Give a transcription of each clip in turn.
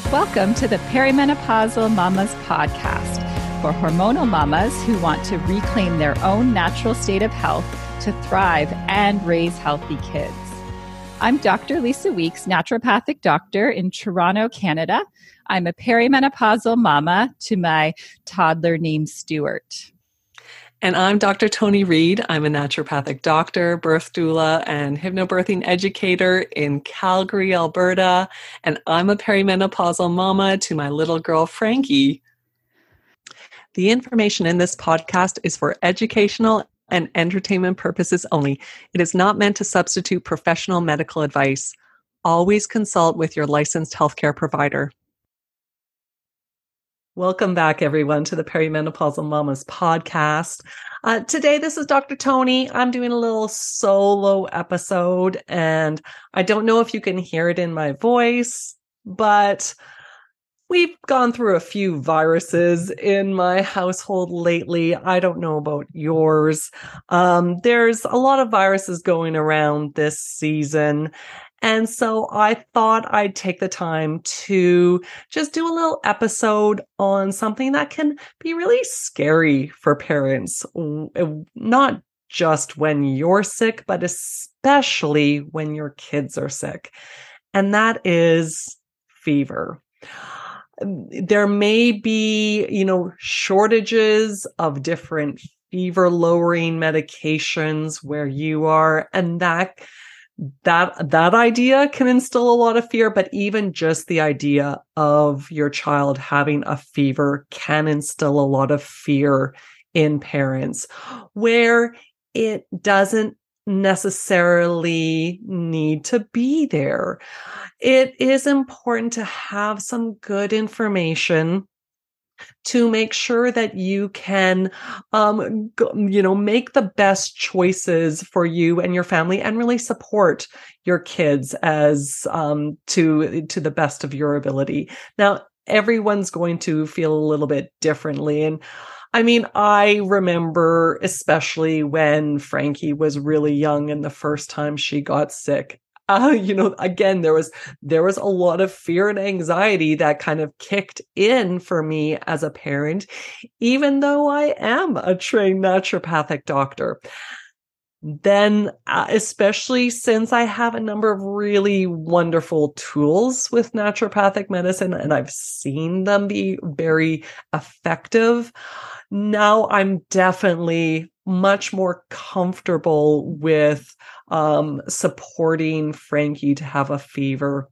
Welcome to the Perimenopausal Mamas podcast for hormonal mamas who want to reclaim their own natural state of health to thrive and raise healthy kids. I'm Dr. Lisa Weeks, naturopathic doctor in Toronto, Canada. I'm a perimenopausal mama to my toddler named Stuart. And I'm Dr. Toni Reed. I'm a naturopathic doctor, birth doula, and hypnobirthing educator in Calgary, Alberta. And I'm a perimenopausal mama to my little girl, Frankie. The information in this podcast is for educational and entertainment purposes only. It is not meant to substitute professional medical advice. Always consult with your licensed healthcare provider. Welcome back, everyone, to the Perimenopausal Mamas podcast. Today, this is Dr. Toni. I'm doing a little solo episode, and I don't know if you can hear it in my voice, but we've gone through a few viruses in my household lately. I don't know about yours. There's a lot of viruses going around this season. And so I thought I'd take the time to just do a little episode on something that can be really scary for parents, not just when you're sick, but especially when your kids are sick. And that is fever. There may be, shortages of different fever lowering medications where you are, and that idea can instill a lot of fear, but even just the idea of your child having a fever can instill a lot of fear in parents, where it doesn't necessarily need to be there. It is important to have some good information to make sure that you can, make the best choices for you and your family and really support your kids as to the best of your ability. Now, everyone's going to feel a little bit differently. And I mean, I remember especially when Frankie was really young and the first time she got sick. Again, there was a lot of fear and anxiety that kind of kicked in for me as a parent, even though I am a trained naturopathic doctor. Then, especially since I have a number of really wonderful tools with naturopathic medicine, and I've seen them be very effective, now I'm definitely much more comfortable with supporting Frankie to have a fever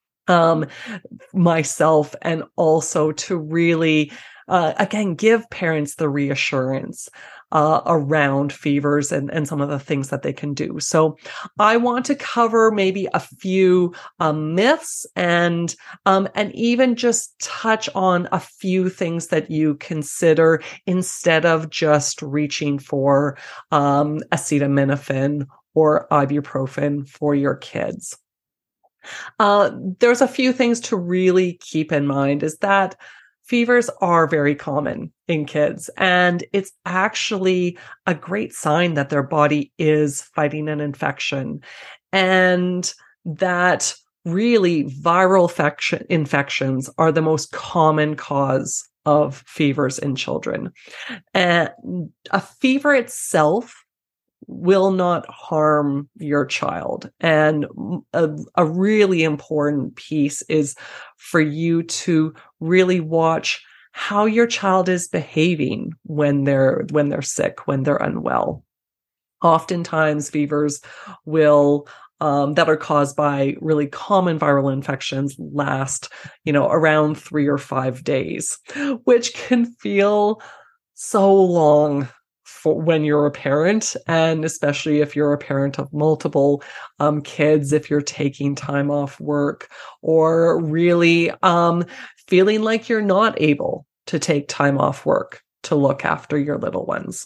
myself, and also to really, again, give parents the reassurance around fevers and some of the things that they can do. So I want to cover maybe a few myths and even just touch on a few things that you consider instead of just reaching for acetaminophen or ibuprofen for your kids. There's a few things to really keep in mind is that fevers are very common in kids, and it's actually a great sign that their body is fighting an infection, and that really viral infections are the most common cause of fevers in children. And a fever itself will not harm your child. And a really important piece is for you to really watch how your child is behaving when they're sick, when they're unwell. Oftentimes fevers will that are caused by really common viral infections last, around 3 or 5 days, which can feel so long for when you're a parent, and especially if you're a parent of multiple kids, if you're taking time off work or really feeling like you're not able to take time off work to look after your little ones.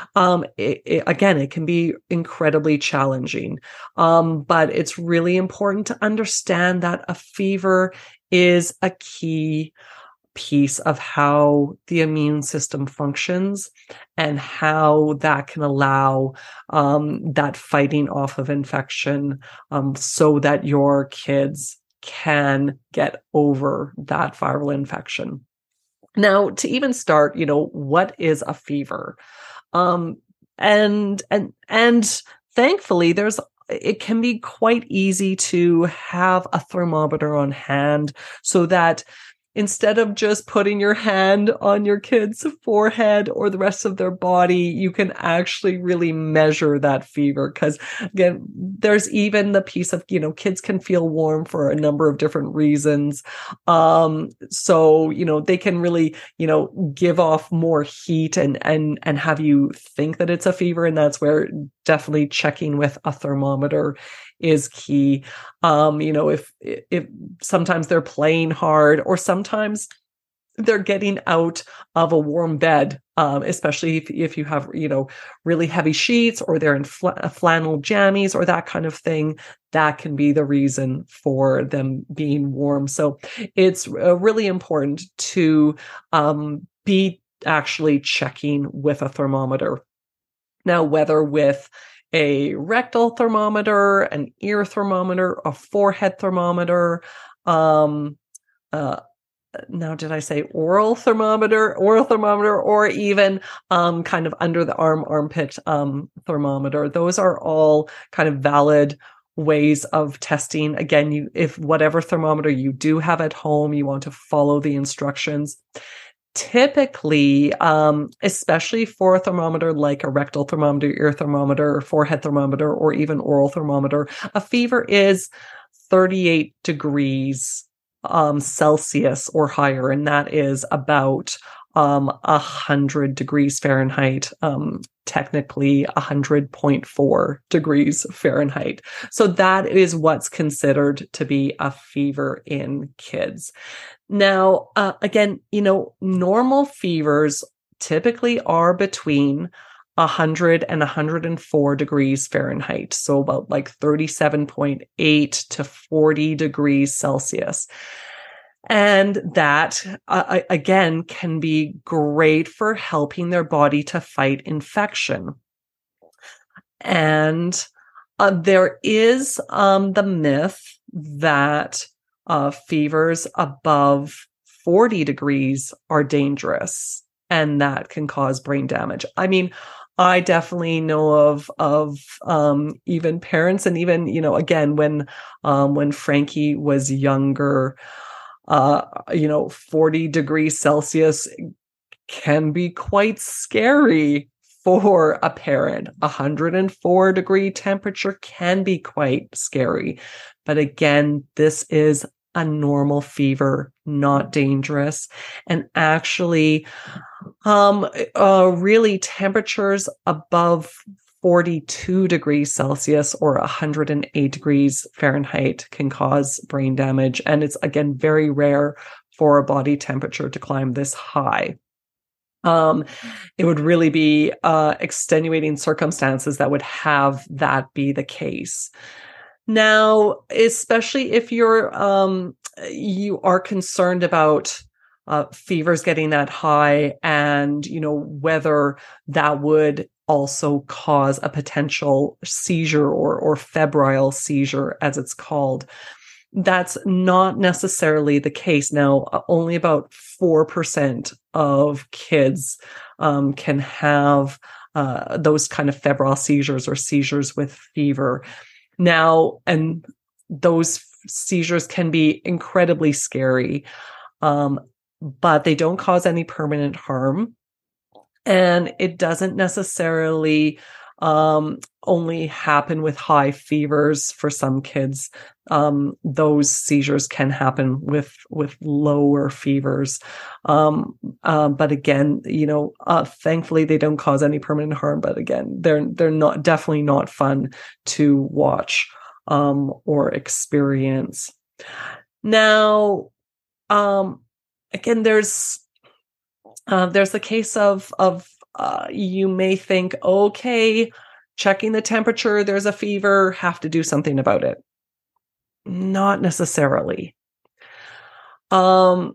It can be incredibly challenging, but it's really important to understand that a fever is a key piece of how the immune system functions and how that can allow that fighting off of infection so that your kids can get over that viral infection. Now, to even start, what is a fever? And thankfully, it can be quite easy to have a thermometer on hand so that instead of just putting your hand on your kid's forehead or the rest of their body, you can actually really measure that fever. Because again, there's even the piece of, kids can feel warm for a number of different reasons. So, they can really, give off more heat and have you think that it's a fever. And that's where definitely checking with a thermometer is key. If sometimes they're playing hard or sometimes they're getting out of a warm bed, especially if you have, really heavy sheets or they're in flannel jammies or that kind of thing, that can be the reason for them being warm. So it's really important to be actually checking with a thermometer. Now, whether with a rectal thermometer, an ear thermometer, a forehead thermometer, now did I say oral thermometer, or even kind of under the armpit thermometer. Those are all kind of valid ways of testing. Again, if whatever thermometer you do have at home, you want to follow the instructions. Typically, especially for a thermometer like a rectal thermometer, ear thermometer, forehead thermometer, or even oral thermometer, a fever is 38 degrees Celsius or higher, and that is about 100 degrees Fahrenheit, technically 100.4 degrees Fahrenheit. So that is what's considered to be a fever in kids. Now, again, normal fevers typically are between 100 and 104 degrees Fahrenheit. So about like 37.8 to 40 degrees Celsius. And that, again, can be great for helping their body to fight infection. And there is the myth that fevers above 40 degrees are dangerous and that can cause brain damage. I mean, I definitely know of even parents, and even, again, when Frankie was younger, 40 degrees Celsius can be quite scary for a parent. 104 degree temperature can be quite scary. But again, this is a normal fever, not dangerous. And actually, really temperatures above 42 degrees Celsius or 108 degrees Fahrenheit can cause brain damage. And it's, again, very rare for a body temperature to climb this high. It would really be extenuating circumstances that would have that be the case. Now, especially if you are concerned about fevers getting that high and, whether that would also cause a potential seizure or febrile seizure, as it's called. That's not necessarily the case. Now, only about 4% of kids can have those kind of febrile seizures or seizures with fever. Now, and those seizures can be incredibly scary, but they don't cause any permanent harm. And it doesn't necessarily only happen with high fevers for some kids. Those seizures can happen with lower fevers. But again, thankfully they don't cause any permanent harm. But again, they're definitely not fun to watch or experience. Now, again, there's the case of you may think, okay, checking the temperature, there's a fever, have to do something about it. Not necessarily. And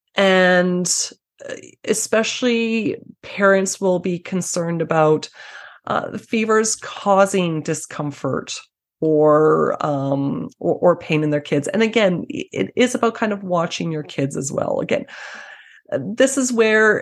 especially parents will be concerned about fevers causing discomfort or pain in their kids. And again, it is about kind of watching your kids as well. Again, this is where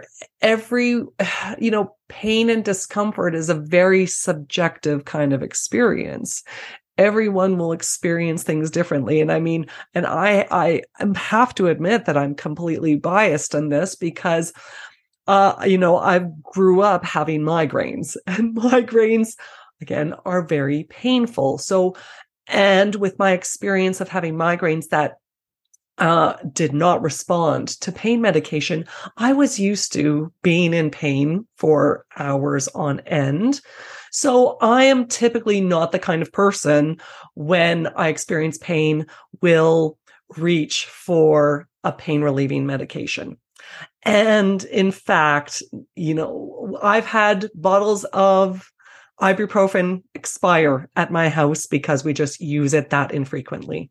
pain and discomfort is a very subjective kind of experience. Everyone will experience things differently. And I have to admit that I'm completely biased on this because, I grew up having migraines, and migraines, again, are very painful. So, and with my experience of having migraines that did not respond to pain medication, I was used to being in pain for hours on end. So I am typically not the kind of person when I experience pain will reach for a pain relieving medication. And in fact, I've had bottles of ibuprofen expire at my house because we just use it that infrequently.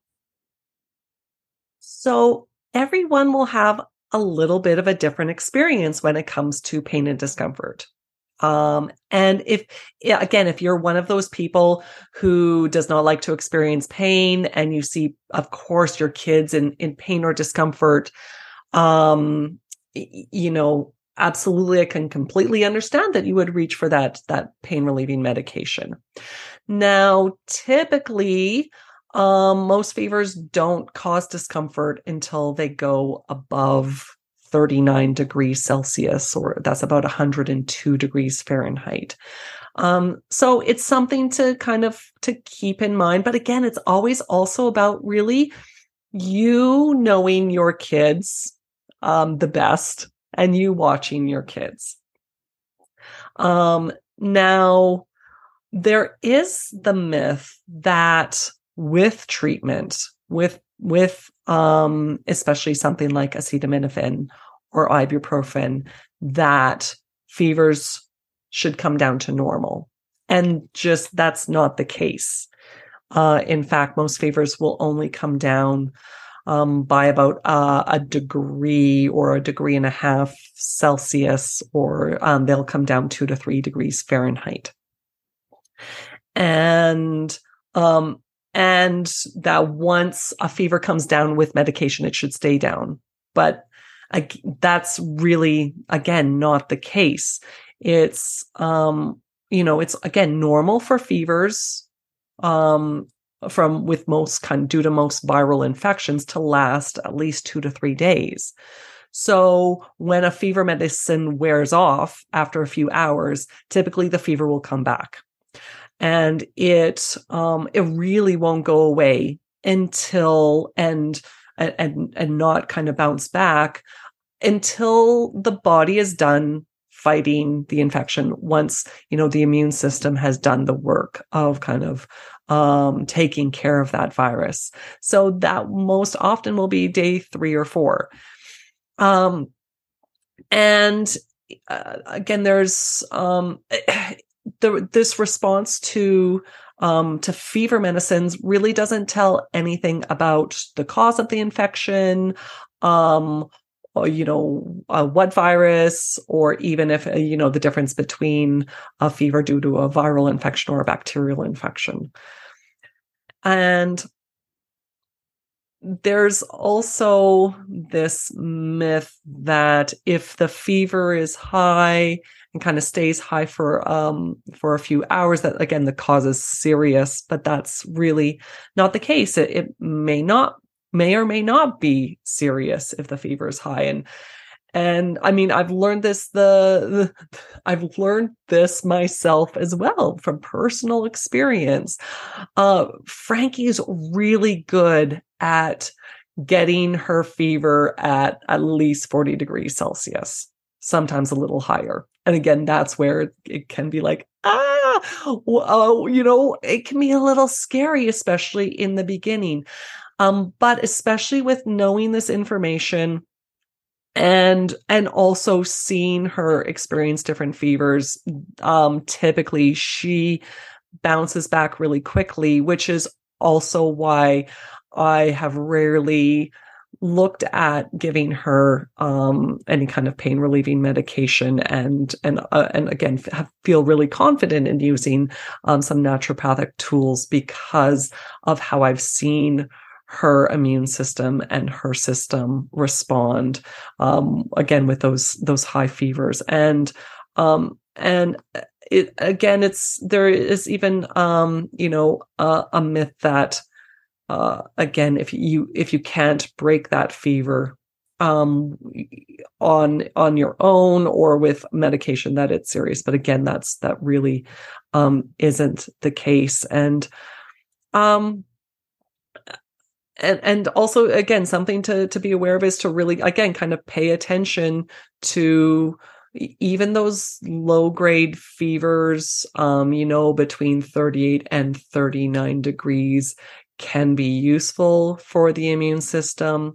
So everyone will have a little bit of a different experience when it comes to pain and discomfort. And if you're one of those people who does not like to experience pain and you see, of course, your kids in pain or discomfort, absolutely, I can completely understand that you would reach for that pain relieving medication. Now, typically, most fevers don't cause discomfort until they go above 39 degrees Celsius, or that's about 102 degrees Fahrenheit. So it's something to keep in mind. But again, it's always also about really you knowing your kids the best and you watching your kids. Now, there is the myth that with treatment, with especially something like acetaminophen or ibuprofen, that fevers should come down to normal. And just that's not the case. In fact, most fevers will only come down by about a degree or a degree and a half Celsius, or they'll come down 2 to 3 degrees Fahrenheit. And that once a fever comes down with medication, it should stay down. But that's really, again, not the case. It's, it's again, normal for fevers, due to most viral infections to last at least 2 to 3 days. So when a fever medicine wears off after a few hours, typically the fever will come back. And it really won't go away until and not kind of bounce back until the body is done fighting the infection. Once, the immune system has done the work of kind of taking care of that virus. So that most often will be day 3 or 4. And again, there's this response to fever medicines really doesn't tell anything about the cause of the infection, or, what virus, or even if, the difference between a fever due to a viral infection or a bacterial infection. And there's also this myth that if the fever is high and kind of stays high for a few hours, that again, the cause is serious, but that's really not the case. It may or may not be serious if the fever is high. And I mean, I've learned this, I've learned this myself as well from personal experience. Frankie's really good at getting her fever at least 40 degrees Celsius, sometimes a little higher. And again, that's where it can be like, it can be a little scary, especially in the beginning. But especially with knowing this information, and also seeing her experience different fevers, typically she bounces back really quickly, which is also why I have rarely looked at giving her any kind of pain relieving medication, and again feel really confident in using some naturopathic tools because of how I've seen her immune system and her system respond again with those high fevers. And it again, there is even a myth that again, if you can't break that fever on your own or with medication, that it's serious. But again, that really isn't the case. And also, again, something to be aware of is to really, again, kind of pay attention to even those low grade fevers, between 38 and 39 degrees can be useful for the immune system.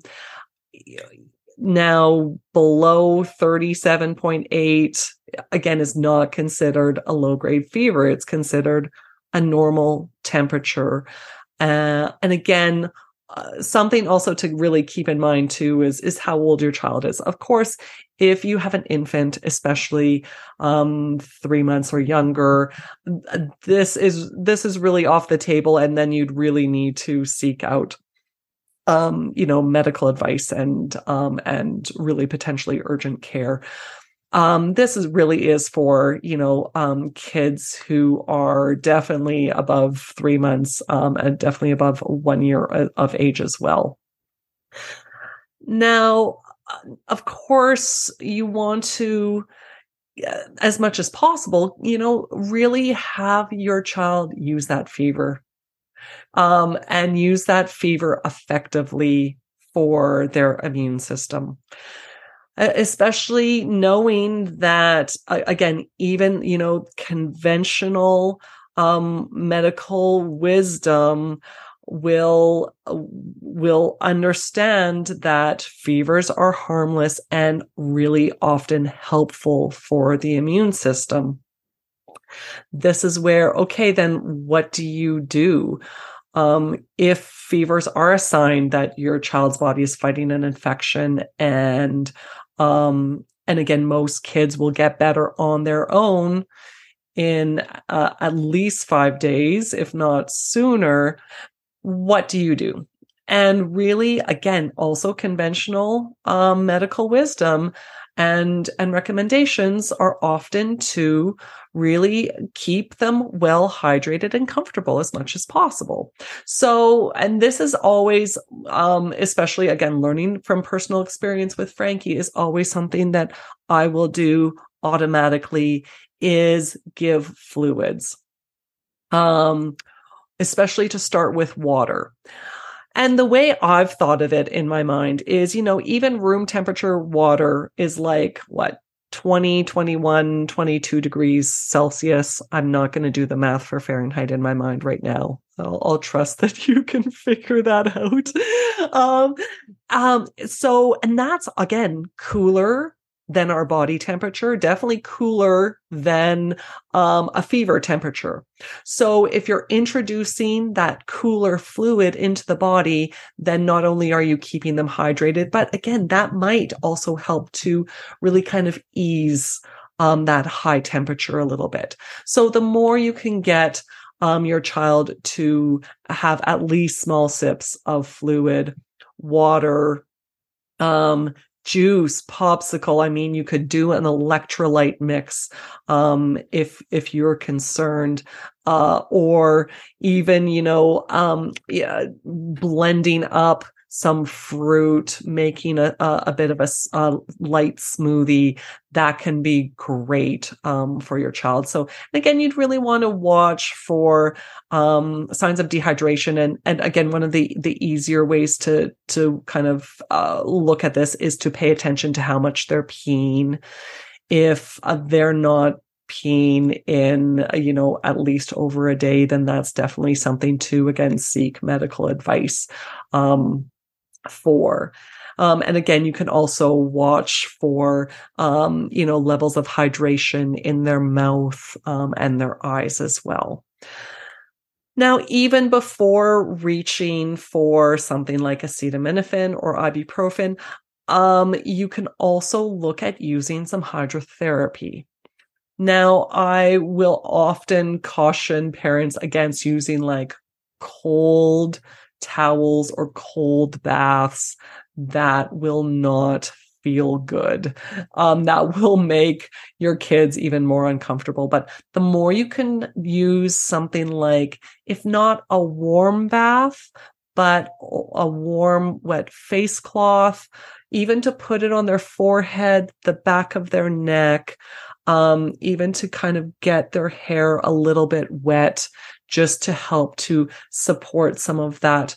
Now, below 37.8, again, is not considered a low grade fever. It's considered a normal temperature. And again, something also to really keep in mind too is how old your child is. Of course, if you have an infant, especially 3 months or younger, this is really off the table, and then you'd really need to seek out medical advice and really potentially urgent care. This really is for, kids who are definitely above 3 months, and definitely above 1 year of age as well. Now, of course, you want to, as much as possible, really have your child use that fever, and use that fever effectively for their immune system. Especially knowing that, again, even, conventional medical wisdom will understand that fevers are harmless and really often helpful for the immune system. This is where, okay, then what do you do? If fevers are a sign that your child's body is fighting an infection, and again, most kids will get better on their own in at least 5 days, if not sooner, what do you do? And really, again, also conventional medical wisdom and recommendations are often to really keep them well hydrated and comfortable as much as possible. So, and this is always, especially again, learning from personal experience with Frankie, is always something that I will do automatically, is give fluids, especially to start with water. And the way I've thought of it in my mind is, even room temperature water is like 20, 21, 22 degrees Celsius. I'm not going to do the math for Fahrenheit in my mind right now. I'll trust that you can figure that out. And that's, again, cooler than our body temperature, definitely cooler than a fever temperature. So if you're introducing that cooler fluid into the body, then not only are you keeping them hydrated, but again, that might also help to really kind of ease that high temperature a little bit. So the more you can get your child to have at least small sips of fluid, water, juice, popsicle. I mean, you could do an electrolyte mix if you're concerned, or even blending up some fruit, making a bit of a light smoothie. That can be great for your child. So again, you'd really want to watch for signs of dehydration. And again, one of the easier ways to kind of look at this is to pay attention to how much they're peeing. If they're not peeing in, at least over a day, then that's definitely something to, again, seek medical advice for. And again, you can also watch for, levels of hydration in their mouth and their eyes as well. Now, even before reaching for something like acetaminophen or ibuprofen, you can also look at using some hydrotherapy. Now, I will often caution parents against using like cold towels or cold baths. That will not feel good. That will make your kids even more uncomfortable. But the more you can use something like, if not a warm bath, but a warm, wet face cloth, even to put it on their forehead, the back of their neck, even to kind of get their hair a little bit wet, just to help to support some of that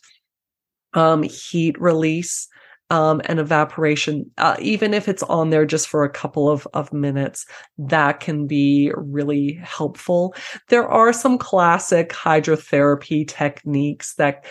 heat release and evaporation, even if it's on there just for a couple of minutes, that can be really helpful. There are some classic hydrotherapy techniques that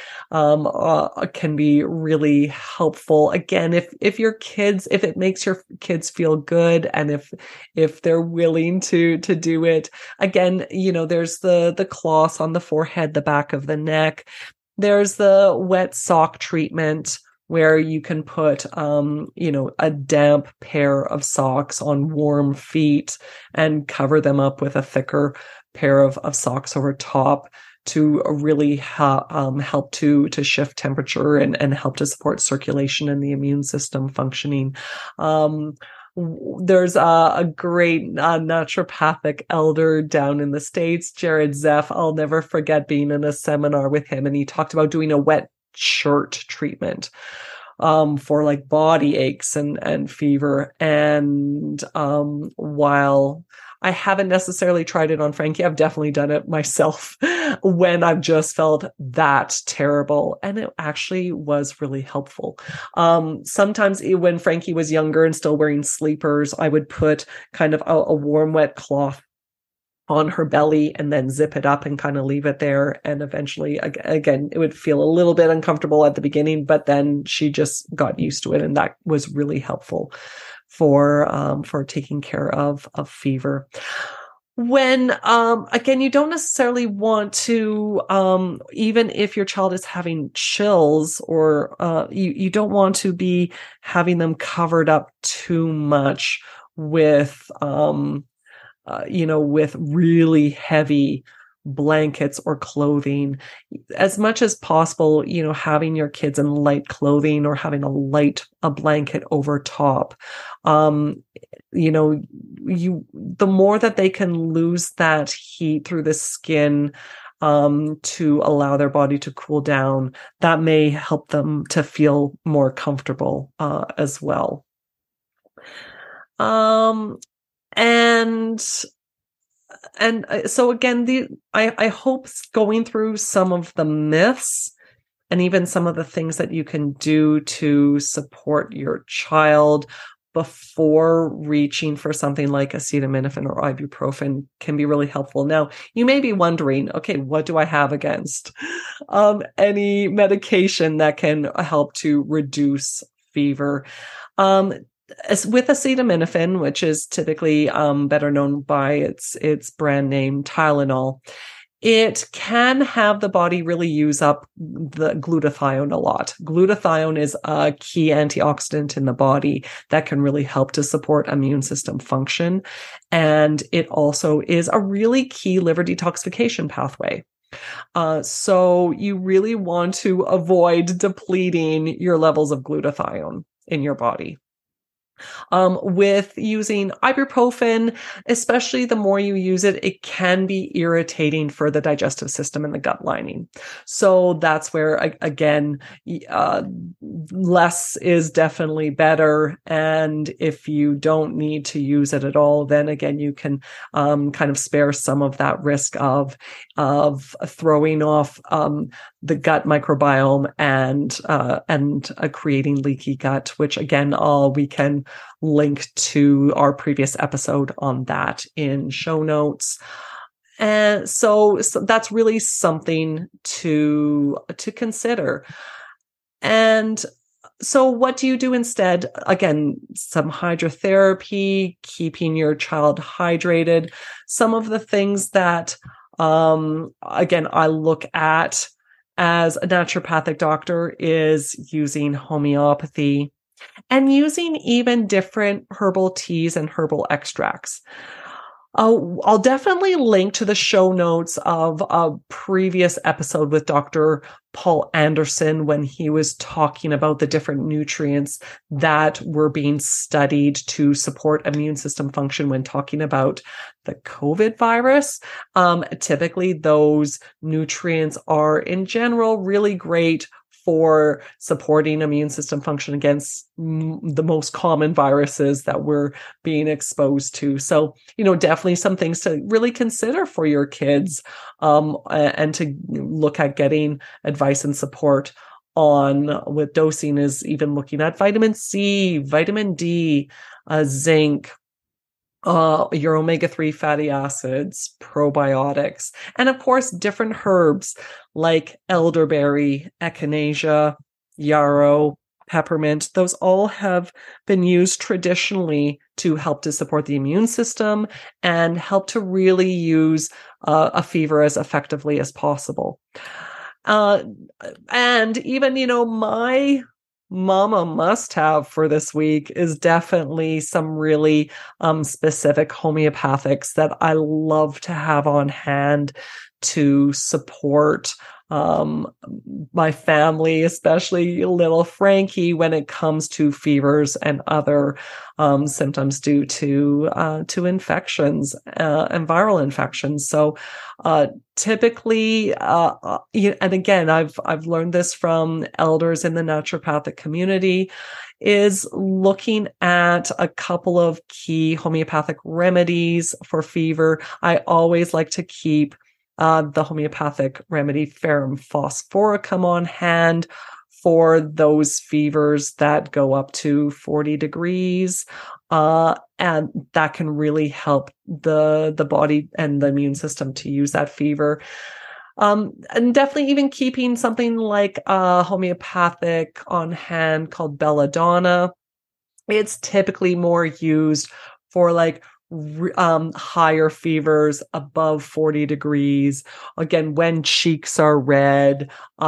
can be really helpful. Again, if it makes your kids feel good, and if they're willing to do it, again, there's the cloths on the forehead, the back of the neck. There's the wet sock treatment, where you can put, a damp pair of socks on warm feet and cover them up with a thicker pair of socks over top to really help to shift temperature and help to support circulation and the immune system functioning. There's a great naturopathic elder down in the States, Jared Zeff. I'll never forget being in a seminar with him, and he talked about doing a wet shirt treatment for like body aches and fever. And while I haven't necessarily tried it on Frankie, I've definitely done it myself when I've just felt that terrible. And it actually was really helpful. Sometimes when Frankie was younger and still wearing sleepers, I would put kind of a warm, wet cloth on her belly and then zip it up and kind of leave it there. And eventually, again, it would feel a little bit uncomfortable at the beginning, but then she just got used to it. And that was really helpful for taking care of fever. When, again, you don't necessarily want to, even if your child is having chills, or you don't want to be having them covered up too much with, with really heavy blankets or clothing. As much as possible, having your kids in light clothing or having a blanket over top. The more that they can lose that heat through the skin, to allow their body to cool down, that may help them to feel more comfortable, as well. And so again, I hope going through some of the myths and even some of the things that you can do to support your child before reaching for something like acetaminophen or ibuprofen can be really helpful. Now, you may be wondering, okay, what do I have against any medication that can help to reduce fever? With acetaminophen, which is typically better known by its brand name Tylenol, it can have the body really use up the glutathione a lot. Glutathione is a key antioxidant in the body that can really help to support immune system function. And it also is a really key liver detoxification pathway. So you really want to avoid depleting your levels of glutathione in your body. With using ibuprofen, especially the more you use it, it can be irritating for the digestive system and the gut lining. So that's where, again, less is definitely better. And if you don't need to use it at all, then again, you can kind of spare some of that risk of throwing off the gut microbiome and creating leaky gut, which again, we can link to our previous episode on that in show notes. And so that's really something to consider. And so what do you do instead? Again, some hydrotherapy, keeping your child hydrated. Some of the things that Again, I look at, as a naturopathic doctor, is using homeopathy and using even different herbal teas and herbal extracts. I'll definitely link to the show notes of a previous episode with Dr. Paul Anderson when he was talking about the different nutrients that were being studied to support immune system function when talking about the COVID virus. Typically, those nutrients are in general really great for supporting immune system function against the most common viruses that we're being exposed to. So, definitely some things to really consider for your kids, and to look at getting advice and support on with dosing is even looking at vitamin C, vitamin D, zinc, your omega-3 fatty acids, probiotics, and of course, different herbs like elderberry, echinacea, yarrow, peppermint. Those all have been used traditionally to help to support the immune system and help to really use a fever as effectively as possible. And even, my mama must have for this week is definitely some really specific homeopathics that I love to have on hand to support my family, especially little Frankie, when it comes to fevers and other symptoms due to infections and viral infections. So typically, and again, I've learned this from elders in the naturopathic community, is looking at a couple of key homeopathic remedies for fever. I always like to keep the homeopathic remedy Ferrum phosphoricum on hand for those fevers that go up to 40 degrees. And that can really help the body and the immune system to use that fever. And definitely even keeping something like homeopathic on hand called belladonna. It's typically more used for like higher fevers above 40 degrees, again when cheeks are red,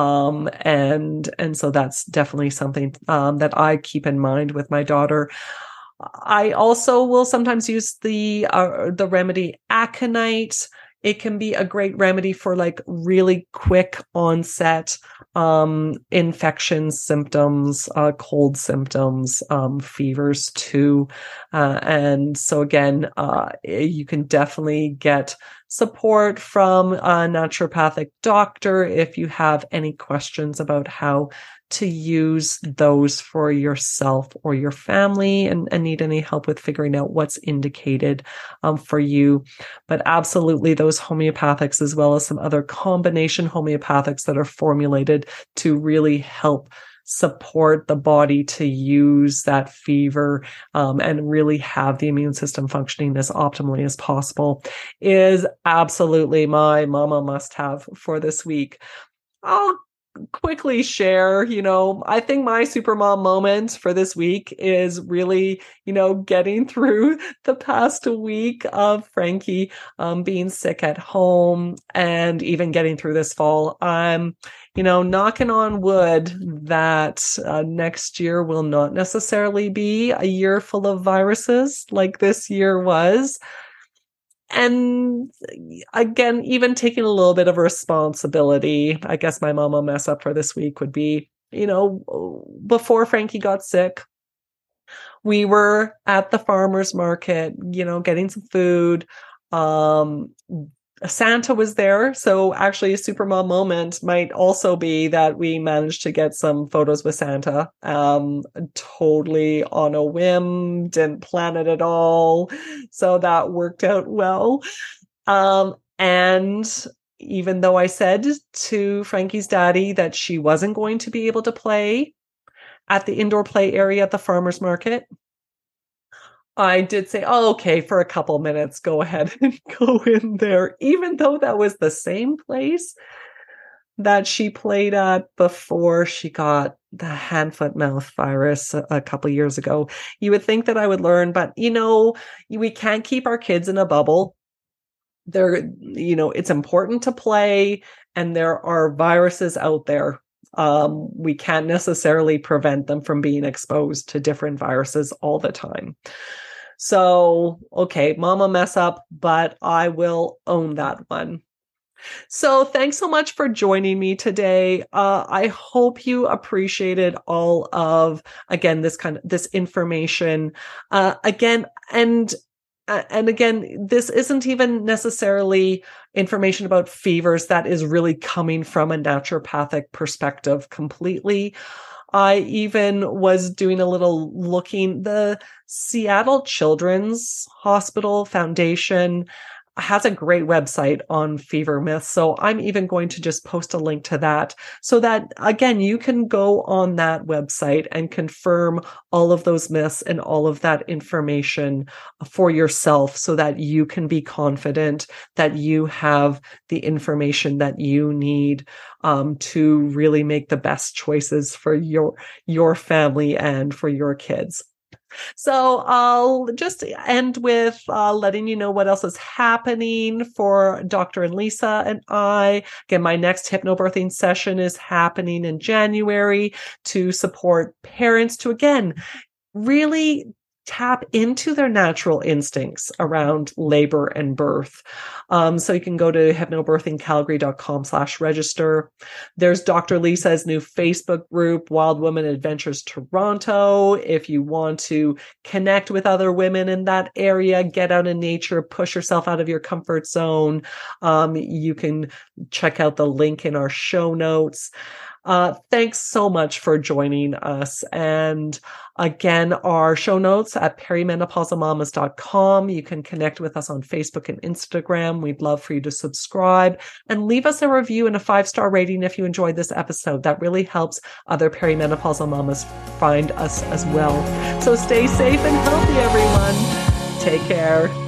and so that's definitely something that I keep in mind with my daughter. I also will sometimes use the remedy aconite. It can be a great remedy for like really quick onset infection symptoms, cold symptoms, fevers too. And so again, you can definitely get support from a naturopathic doctor if you have any questions about how to use those for yourself or your family, and need any help with figuring out what's indicated for you. But absolutely those homeopathics, as well as some other combination homeopathics that are formulated to really help support the body to use that fever and really have the immune system functioning as optimally as possible, is absolutely my mama must have for this week. I'll quickly share, I think my supermom moment for this week is really, getting through the past week of Frankie being sick at home, and even getting through this fall. I'm, knocking on wood that next year will not necessarily be a year full of viruses like this year was. And again, even taking a little bit of responsibility, I guess my mama mess up for this week would be, before Frankie got sick, we were at the farmer's market, getting some food. Santa was there. So actually a supermom moment might also be that we managed to get some photos with Santa, totally on a whim, didn't plan it at all. So that worked out well. And even though I said to Frankie's daddy that she wasn't going to be able to play at the indoor play area at the farmer's market, I did say, oh, okay, for a couple minutes, go ahead and go in there, even though that was the same place that she played at before she got the hand, foot, mouth virus a couple years ago. You would think that I would learn, but we can't keep our kids in a bubble. it's important to play, and there are viruses out there. We can't necessarily prevent them from being exposed to different viruses all the time. So, okay, mama mess up, but I will own that one. So thanks so much for joining me today. I hope you appreciated all of, again, this information. Again, this isn't even necessarily information about fevers that is really coming from a naturopathic perspective completely. I even was doing a little looking. The Seattle Children's Hospital Foundation has a great website on fever myths. So I'm even going to just post a link to that so that, again, you can go on that website and confirm all of those myths and all of that information for yourself so that you can be confident that you have the information that you need to really make the best choices for your family and for your kids. So I'll just end with letting you know what else is happening for Dr. and Lisa and I. Again, my next hypnobirthing session is happening in January to support parents to, again, really tap into their natural instincts around labor and birth. So you can go to hypnobirthingcalgary.com/register. There's Dr. Lisa's new Facebook group, Wild Women Adventures Toronto. If you want to connect with other women in that area, get out in nature, push yourself out of your comfort zone, you can check out the link in our show notes. Thanks so much for joining us. And again, our show notes at perimenopausalmamas.com. You can connect with us on Facebook and Instagram. We'd love for you to subscribe and leave us a review and a 5-star rating if you enjoyed this episode. That really helps other perimenopausal mamas find us as well. So stay safe and healthy, everyone. Take care.